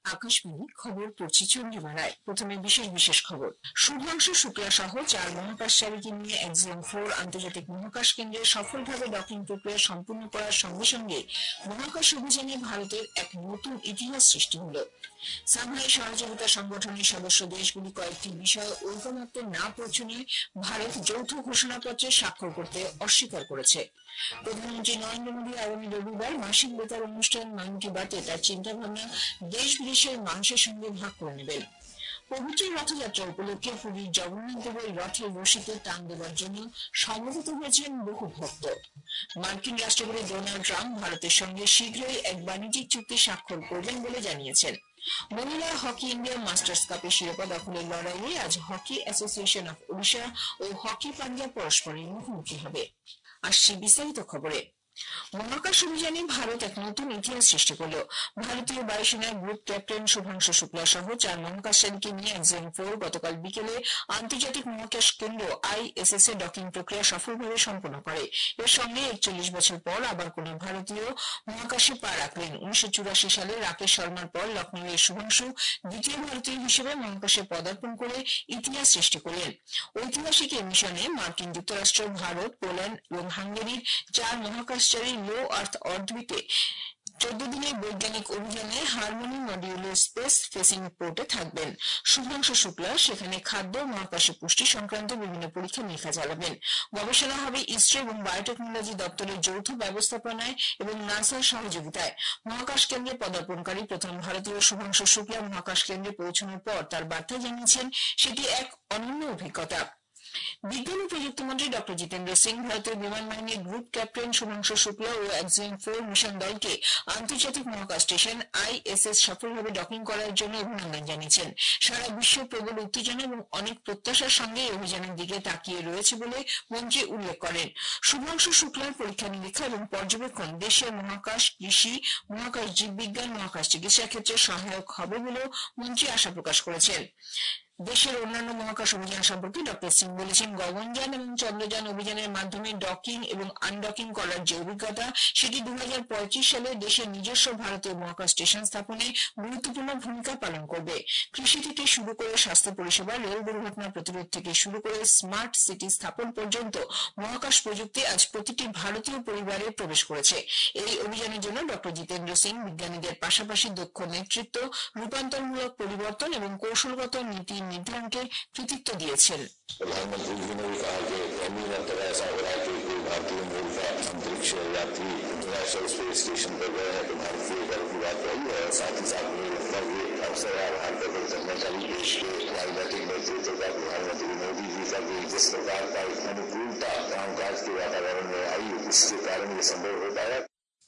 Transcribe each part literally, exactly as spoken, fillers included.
আকাশবাণী খবর পড়ছি চন্দ্রিমা রায়। প্রথমে বিশেষ বিশেষ খবর। শুভ্রাংশু শুক্লা সহ চার মহাকাশচারীকে নিয়ে এক্সিম ফোর আন্তর্জাতিক মহাকাশ কেন্দ্রে সফলভাবে ডকিং প্রক্রিয়া সম্পূর্ণ করার সঙ্গে সঙ্গে মহাকাশ অভিযানে ভারতের এক নতুন ইতিহাস সৃষ্টি হল। সাংহাই সহযোগিতা সংগঠনের সদস্য দেশগুলি কয়েকটি বিষয়ে ঐকমত্যে না পৌঁছনে ভারত যৌথ ঘোষণাপত্রে স্বাক্ষর করতে অস্বীকার করেছে। প্রধানমন্ত্রী নরেন্দ্র মোদী আগামী রবিবার মাসিক বেতার অনুষ্ঠান মন কি বাতে তার চিন্তা ভাবনা দেশ বিদেশের মানুষের সঙ্গে ভাগ করে নেবেন। পবিত্র রথযাত্রা উপলক্ষে পুরীর জগন্নাথ দেবের রথের রশিতে টান দেওয়ার জন্য সমবেত হয়েছেন বহু ভক্ত। মার্কিন রাষ্ট্রপতি ডোনাল্ড ট্রাম্প ভারতের সঙ্গে শীঘ্রই এক বাণিজ্যিক চুক্তি স্বাক্ষর করবেন বলে জানিয়েছেন। মহিলা হকি ইন্ডিয়া মাস্টার্স কাপের শিরোপা দখলের লড়াইয়ে আজ হকি অ্যাসোসিয়েশন অফ ওড়িশা ও হকি পাঞ্জাব পরস্পরের মুখোমুখি হবে। আসছে বিস্তারিত খবরে। মহাকাশ অভিযানে ভারত এক নতুন ইতিহাস সৃষ্টি করল। ভারতীয় বায়ুসেনার গ্রুপ ক্যাপ্টেন শুভ্রাংশু শুক্লা সহ চার মহাকাশচারীকে নিয়ে এক্সিম ফোর গতকাল বিকেলে আন্তর্জাতিক মহাকাশ কেন্দ্র আইএসএস এ ডকিং প্রক্রিয়া সফলভাবে সম্পন্ন করে। এর সঙ্গে একচল্লিশ বছর পর আবার কোন ভারতীয় মহাকাশে পা রাখলেন। উনিশশো চুরাশি সালে রাকেশ শর্মার পর লখনৌ এর শুভ্রাংশু দ্বিতীয় ভারতীয় হিসেবে মহাকাশে পদার্পণ করে ইতিহাস সৃষ্টি করলেন। ঐতিহাসিক এই মিশনে মার্কিন যুক্তরাষ্ট্র, ভারত, পোল্যান্ড এবং হাঙ্গেরির চার মহাকাশ লো আর্থ অরবিটে চোদ্দ দিনের বৈজ্ঞানিক অভিযানে হারমোনি মডিউলার স্পেস ফেসিং পোর্টে থাকবেন। শুভ্রাংশু শুক্লা সেখানে খাদ্য মহাকাশে পুষ্টি সংক্রান্ত বিভিন্ন পরীক্ষা নিরীক্ষা চালাবেন। গবেষণা হবে ইসরো এবং বায়োটেকনোলজি দপ্তরের যৌথ ব্যবস্থাপনায় এবং নাসার সহযোগিতায়। মহাকাশ কেন্দ্রে পদার্পণকারী প্রথম ভারতীয় শুভ্রাংশু শুক্লা মহাকাশ কেন্দ্রে পৌঁছানোর পর তার বার্তায় জানিয়েছেন সেটি এক অনন্য অভিজ্ঞতা। বিজ্ঞান ও প্রযুক্তি মন্ত্রী ডক্টর জিতেন্দ্র সিং ভারতীয় বিমান বাহিনীর গ্রুপ ক্যাপ্টেন শুভ্রাংশু শুক্লা ও এক্সিম ফোর মিশন দলকে আন্তর্জাতিক মহাকাশ স্টেশন আইএসএস সফলভাবে ডকিং করার জন্য অভিনন্দন জানিয়েছেন। সারা বিশ্ব প্রবল উত্তেজনা এবং অনেক প্রত্যাশার সঙ্গে এই অভিযানের দিকে তাকিয়ে রয়েছে বলে মন্ত্রী উল্লেখ করেন। শুভ্রাংশু শুক্লার পরীক্ষা নিরীক্ষা এবং পর্যবেক্ষণ দেশের মহাকাশ কৃষি, মহাকাশ জীববিজ্ঞান, মহাকাশ চিকিৎসা ক্ষেত্রে সহায়ক হবে বলেও মন্ত্রী আশা প্রকাশ করেছেন। দেশের অন্যান্য মহাকাশ অভিযান সম্পর্কে ডক্টর সিং বলেছেন, গগনযান এবং চন্দ্রযান অভিযানের মাধ্যমে ডকিং এবং আনডকিং করার যে অভিজ্ঞতা সেটি দু হাজার পঁয়ত্রিশ সালে দেশের নিজস্ব ভারতীয় মহাকাশ স্টেশন স্থাপনে গুরুত্বপূর্ণ ভূমিকা পালন করবে। কৃষি থেকে শুরু করে স্বাস্থ্য পরিষেবা, রেল দুর্ঘটনা প্রতিরোধ থেকে শুরু করে স্মার্ট সিটি স্থাপন পর্যন্ত মহাকাশ প্রযুক্তি আজ প্রতিটি ভারতীয় পরিবারে প্রবেশ করেছে। এই অভিযানের জন্য ডক্টর জিতেন্দ্র সিং বিজ্ঞানীদের পাশাপাশি দক্ষ নেতৃত্ব, রূপান্তরমূলক পরিবর্তন এবং কৌশলগত নীতি निर्धारण कृतित्व दिएছেন। प्रधानमंत्री जी ने भी कहा कि पहली मरतबा ऐसा हो रहा है कि कोई भारतीय मूल का अंतरिक्ष यात्री इंटरनेशनल स्पेस स्टेशन पर गए हैं, तो भारतीय गर्व की बात रही है। और साथ ही साथ मुझे लगता है ये अवसर है भारत पर चलने का भी देश के राजनीतिक नेतृत्व का, प्रधानमंत्री मोदी जी का भी जिस प्रकार का अनुकूलता कामकाज के वातावरण में आई, इसके कारण ये संभव हो पाया।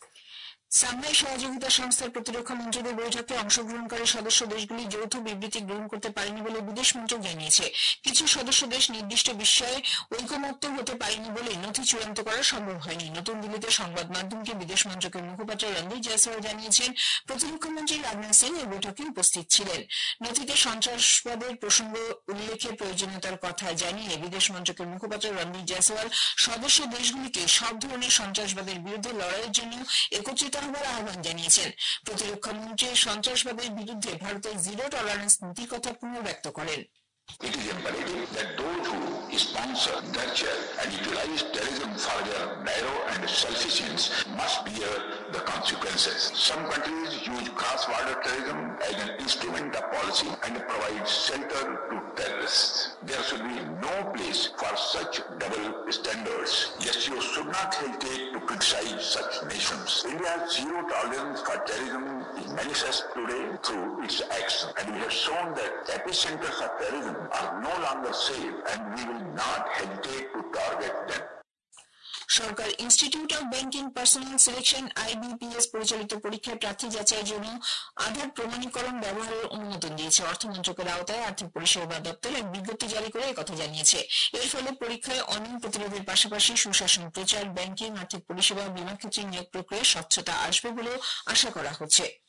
সাংহাই সহযোগিতা সংস্থার প্রতিরক্ষা মন্ত্রীদের বৈঠকে অংশগ্রহণকারী সদস্য দেশগুলি যৌথ বিবৃতি গ্রহণ করতে পারেনি বলে বিদেশ মন্ত্রক জানিয়েছে। কিছু সদস্য দেশ নির্দিষ্ট বিষয়ে ঐকমত্য হতে পারেনি বলে নথি চূড়ান্ত করা সম্ভব হয়নি। নতুন দিল্লিতে সংবাদ মাধ্যমকে বিদেশ মন্ত্রকের মুখপাত্র রণদীপ জয়সওয়াল জানিয়েছেন, প্রতিরক্ষা মন্ত্রী রাজনাথ সিং এই বৈঠকে উপস্থিত ছিলেন। নথিতে সন্ত্রাসবাদের প্রসঙ্গ উল্লেখের প্রয়োজনীয়তার কথা জানিয়ে বিদেশ মন্ত্রকের মুখপাত্র রণদীপ জয়সওয়াল সদস্য দেশগুলিকে সব ধরনের সন্ত্রাসবাদের বিরুদ্ধে লড়াইয়ের জন্য একত্রিত হবার আহ্বান জানিয়েছেন। প্রতিরক্ষা মন্ত্রী সন্ত্রাসবাদের বিরুদ্ধে ভারতের জিরো টলারেন্স নীতির কথা পুনর্ব্যক্ত করেন। It is imperative that those who sponsor, nurture and utilize terrorism for their narrow and selfish ends must bear the consequences. Some countries use cross-border terrorism as an instrument of policy and provide shelter to terrorists. There should be no place for such double standards. Yes, you should not hesitate to criticize such nations. India's zero tolerance for terrorism is manifest today through its action, and we have shown that epicenters of terrorism are no longer safe, and we will not hesitate to target them. সরকার institute of banking personnel selection IBPS পরিচালিত পরীক্ষায় প্রার্থী যাচাইয়ের জন্য আধার প্রমাণীকরণ ব্যবহারের অনুমোদন দিয়েছে। অর্থ মন্ত্রকের আওতায় আর্থিক পরিষেবা দপ্তর এক বিজ্ঞপ্তি জারি করে একথা জানিয়েছে। এর ফলে পরীক্ষায় অনিয়ম প্রতিরোধের পাশাপাশি সুশাসন প্রচার, ব্যাংকিং, আর্থিক পরিষেবা, বীমা ক্ষেত্রে নিয়োগ প্রক্রিয়ায় স্বচ্ছতা আসবে বলেও আশা করা হচ্ছে।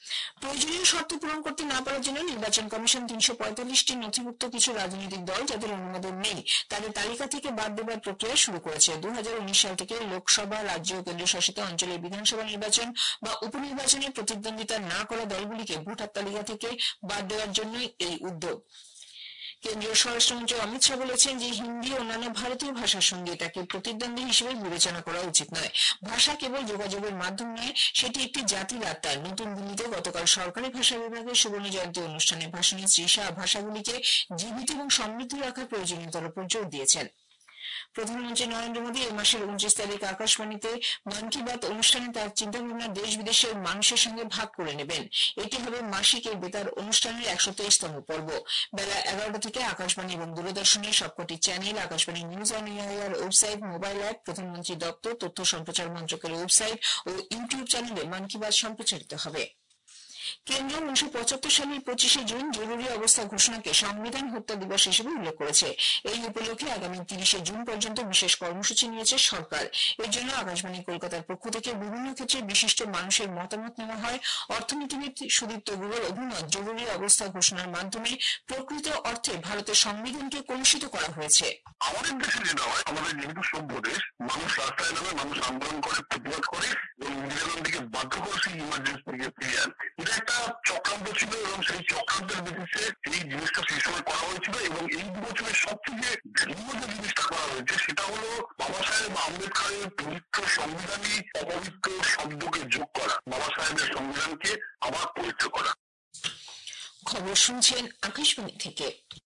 প্রয়োজনীয় শর্ত পূরণ করতে না পারার জন্য নির্বাচন কমিশন তিনশো পঁয়তাল্লিশটি নথিভুক্ত কিছু রাজনৈতিক দল যাদের অনুমোদন নেই তাদের তালিকা থেকে বাদ দেবার প্রক্রিয়া শুরু করেছে। দুই হাজার উনিশ সাল থেকে লোকসভা, রাজ্য ও কেন্দ্রশাসিত অঞ্চলের বিধানসভা নির্বাচন বা উপনির্বাচনে প্রতিদ্বন্দ্বিতা না করা দলগুলিকে ভোটার তালিকা থেকে বাদ দেওয়ার জন্যই এই উদ্যোগ। কেন্দ্রীয় স্বরাষ্ট্রমন্ত্রী অমিত শাহ বলেছেন যে হিন্দি ও অন্যান্য ভারতীয় ভাষার সঙ্গে তাকে প্রতিদ্বন্দ্বী হিসেবে বিবেচনা করা উচিত নয়। ভাষা কেবল যোগাযোগের মাধ্যম নয়, সেটি একটি জাতির আত্মা। নতুন দিল্লিতে গতকাল সরকারি ভাষা বিভাগের সুবর্ণ জয়ন্তী অনুষ্ঠানে ভাষণে শ্রী শাহ ভাষাগুলিকে জীবিত এবং সমৃদ্ধ রাখার প্রয়োজনীয়তার উপর জোর দিয়েছেন। প্রধানমন্ত্রী নরেন্দ্র মোদী এই মাসের উনত্রিশ তারিখ আকাশবাণীতে মন কি বাত অনুষ্ঠানে তার চিন্তাভাবনা দেশ বিদেশের মানুষের সঙ্গে ভাগ করে নেবেন। এটি হবে মাসিক এই বেতার অনুষ্ঠানের একশো তেইশতম পর্ব। বেলা এগারোটা থেকে আকাশবাণী এবং দূরদর্শনের সবকটি channel, Akashvani news on air website, mobile app, প্রধানমন্ত্রী দপ্তর, তথ্য সম্প্রচার মন্ত্রকের ওয়েবসাইট ও ইউটিউব চ্যানেলে মন কি বাত সম্প্রচারিত হবে। কেন্দ্র উনিশশো পঁচাত্তর সালের পঁচিশে জুন জরুরি অবস্থা ঘোষণাকে সংবিধান হত্যা দিবস হিসেবে উল্লেখ করেছে। এই উপলক্ষে আগামী তিরিশে জুন পর্যন্ত বিশেষ কর্মসূচি নিয়েছে সরকার। এর জন্য আকাশবাণী কলকাতার পক্ষ থেকে বিভিন্ন ক্ষেত্রে বিশিষ্ট মানুষের মতামত নেওয়া হয়। অর্থনীতিবিদ সুদীপ্ত গুগল অভিমত, জরুরি অবস্থা ঘোষণার মাধ্যমে প্রকৃত অর্থে ভারতের সংবিধানকে কলুষিত করা হয়েছে। আমাদের দেশে যেটা হয়, আমাদের যেহেতু সভ্য দেশ, মানুষ রাস্তায় নামে, মানুষ আন্দোলন করে, প্রতিবাদ করে এবং নিজেদেরকে বাধ্য করে সেই ইমার্জেন্সি থেকে ফিরিয়ে আনতে। এটা একটা চক্রান্ত ছিল এবং সেই চক্রান্তের বেসিসে এই জিনিসটা সেই সময় করা হয়েছিল এবং এই দু বছরের সবচেয়ে ভিন্ন যে জিনিসটা করা হয়েছে সেটা হলো বাবা সাহেব আম্বেদকরের পবিত্র সংবিধানে অপবিত্র শব্দকে যোগ করা, বাবা সাহেবের সংবিধানকে আবার পবিত্র করা। খবর শুনছেন আকাশবাণী থেকে।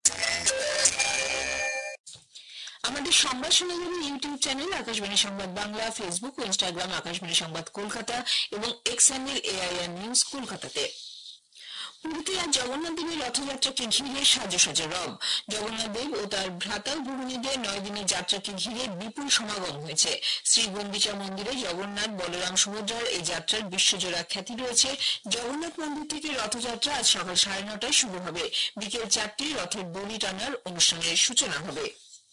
আমাদের সংবাদ শোনা যাবে ইউটিউব চ্যানেল আকাশবাণী সংবাদ বাংলা, ফেসবুক ও ইনস্টাগ্রাম আকাশবাণী সংবাদ কলকাতা এবং এক্স হ্যান্ডেল এআইআর নিউজ কলকাতাতে। পুরীতে আজ জগন্নাথ দেবের রথযাত্রাকে ঘিরে সাজো সাজো রব। জগন্নাথ দেব ও তার ভ্রাতা গৃহিণীদের নয় দিনের যাত্রাকে ঘিরে বিপুল সমাগম হয়েছে। শ্রী গুন্ডিচা মন্দিরে জগন্নাথ, বলরাম, সুভদ্রার এই যাত্রার বিশ্বজোড়া খ্যাতি রয়েছে। জগন্নাথ মন্দির থেকে রথযাত্রা আজ সকাল সাড়ে নটায় শুরু হবে। বিকেল চারটায় রথের দড়ি টানার অনুষ্ঠানের সূচনা হবে।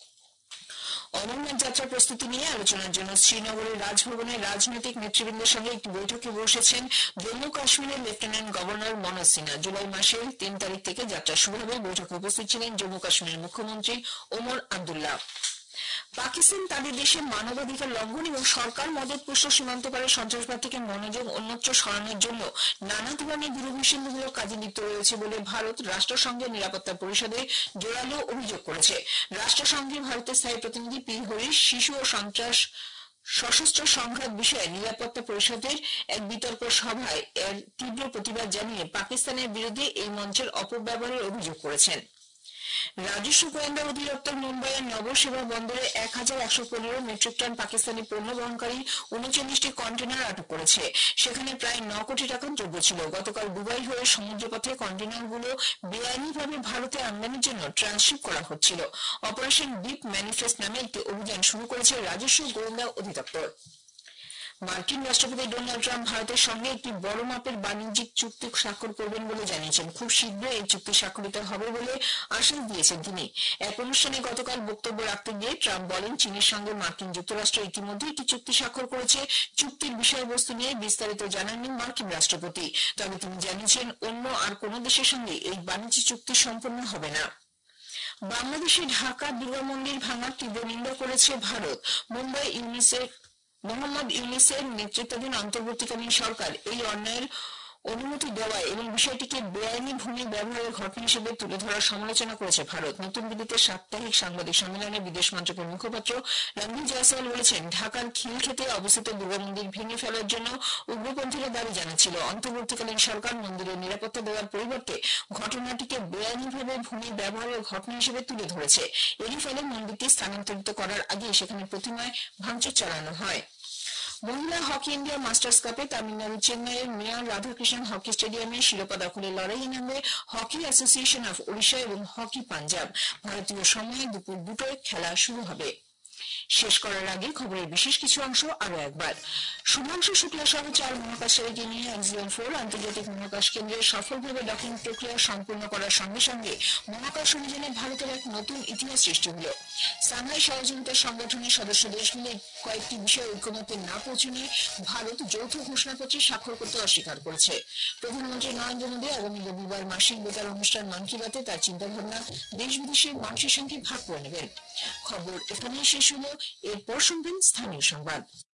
অমরনাথ যাত্রা প্রস্তুতি নিয়ে আলোচনার জন্য শ্রীনগরের রাজভবনে রাজনৈতিক নেতৃবৃন্দের সঙ্গে একটি বৈঠকে বসেছেন জম্মু কাশ্মীরের লেফটেন্যান্ট গভর্নর মনোজ সিনহা। জুলাই মাসের তিন তারিখ থেকে যাত্রা শুরু হবে। বৈঠকে উপস্থিত ছিলেন জম্মু কাশ্মীরের মুখ্যমন্ত্রী ওমর আবদুল্লাহ। পাকিস্তান তাদের দেশে মানবাধিকার লঙ্ঘন এবং সরকার মদতপুষ্ট সীমান্ত পারে সন্ত্রাসবাদ থেকে মনোযোগ অন্যত্র সরানোর জন্য নানা ধরনের দূরভিসন্ধিমূলক কাজে লিপ্ত রয়েছে বলে ভারত রাষ্ট্রসংঘের নিরাপত্তা পরিষদে জোরালো অভিযোগ করেছে। রাষ্ট্রসংঘে ভারতের স্থায়ী প্রতিনিধি পি হরিশ শিশু ও সন্ত্রাস সশস্ত্র সংঘাত বিষয়ে নিরাপত্তা পরিষদের এক বিতর্ক সভায় এর তীব্র প্রতিবাদ জানিয়ে পাকিস্তানের বিরুদ্ধে এই মঞ্চের অপব্যবহারের অভিযোগ করেছেন। রাজস্ব গোয়েন্দা অধিদপ্তর মুম্বাইয়ের নবসেবা বন্দরে এক হাজার একশো পনেরো মেট্রিক টন পাকিস্তানি পণ্য বহনকারী উনচল্লিশটি কন্টেনার আটক করেছে। সেখানে প্রায় ন কোটি টাকার দ্রব্য ছিল। গতকাল দুবাই হয়ে সমুদ্রপথে কন্টেনারগুলো বেআইনিভাবে ভারতে আমদানির জন্য ট্রান্সশিপ করা হচ্ছিল। অপারেশন ডিপ ম্যানিফেস্ট নামে একটি অভিযান শুরু করেছে রাজস্ব গোয়েন্দা অধিদপ্তর। মার্কিন রাষ্ট্রপতি ডোনাল্ড ট্রাম্প ভারতের সঙ্গে একটি বড় মাপের বাণিজ্যিক চুক্তি স্বাক্ষর করবেন বলে জানিয়েছেন। খুব শীঘ্রই এই চুক্তি স্বাক্ষরিত হবে বলে আশ্বাস দিয়েছেন তিনি। এক অনুষ্ঠানে গতকাল বক্তব্য রাখতে গিয়ে ট্রাম্প বলেন, চীনের সঙ্গে মার্কিন যুক্তরাষ্ট্র ইতিমধ্যে একটি চুক্তি স্বাক্ষর করেছে। চুক্তির বিষয়বস্তু নিয়ে বিস্তারিত জানাননি মার্কিন রাষ্ট্রপতি। তবে তিনি জানিয়েছেন অন্য আর কোন দেশের সঙ্গে এই বাণিজ্য চুক্তি সম্পন্ন হবে না। বাংলাদেশে ঢাকা দুর্গা মন্দির ভাঙার তীব্র নিন্দা করেছে ভারত। মুম্বাই ইউনিসেফ মোহাম্মদ ইউনিসের নেতৃত্বাধীন অন্তর্বর্তীকালীন সরকার এই অন্যায়ের অনুমতি দেওয়ায় এবং বিষয়টিকে বেআইনি ভূমি ব্যবহারের ঘটনা হিসেবে তুলে ধরার সমালোচনা করেছে ভারত। নতুন দিল্লিতে সাপ্তাহিক সাংবাদিক সম্মেলনে বিদেশ মন্ত্রকের মুখপাত্র রণধীর জয়সওয়াল বলেছেন, ঢাকার খিলক্ষেতে অবস্থিত দুর্গা মন্দির ভেঙে ফেলার জন্য উগ্রপন্থীরা দাবি জানাচ্ছিল। অন্তর্বর্তীকালীন সরকার মন্দিরের নিরাপত্তা দেওয়ার পরিবর্তে ঘটনাটিকে বেআইনিভাবে ভূমি ব্যবহারের ঘটনা হিসেবে তুলে ধরেছে। এরই ফলে মন্দিরটি স্থানান্তরিত করার আগে সেখানে প্রতিমায় ভাঙচুর চালানো হয়। মহিলা হকি ইন্ডিয়া মাস্টার্স কাপে তামিলনাড়ু চেন্নাইয়ের মেয়র রাধাকৃষ্ণন হকি স্টেডিয়ামে শিরোপা দখলের লড়াইয়ে নামবে হকি অ্যাসোসিয়েশন অফ ওড়িশা এবং হকি পাঞ্জাব। ভারতীয় সময়ে দুপুর দুটোয় খেলা শুরু হবে। শেষ করার আগে খবরের বিশেষ কিছু অংশ আরো একবার। শুভাংশু শুক্লা সহ চার মহাকাশচারীকে নিয়ে এক্সিয়ন ফোর আন্তর্জাতিক মহাকাশ কেন্দ্রে সফলভাবে ডকিং প্রক্রিয়া সম্পূর্ণ করার সঙ্গে সঙ্গে মহাকাশ অভিযানে ভারতের এক নতুন ইতিহাস সৃষ্টি হল। সাংহাই সহযোগিতা সংগঠনের সদস্য দেশগুলি কয়েকটি বিষয়ে ঐকমত্যে না পৌঁছানো ভারত যৌথ ঘোষণাপত্রে স্বাক্ষর করতে অস্বীকার করেছে। প্রধানমন্ত্রী নরেন্দ্র মোদী আগামী রবিবার মাসিক বেতার অনুষ্ঠান মন কি বাতে তার চিন্তাভাবনা দেশ বিদেশের মানুষের সঙ্গে ভাগ করে নেবেন। খবর এখানেই শেষ হলো। এরপর শুনবেন স্থানীয় সংবাদ।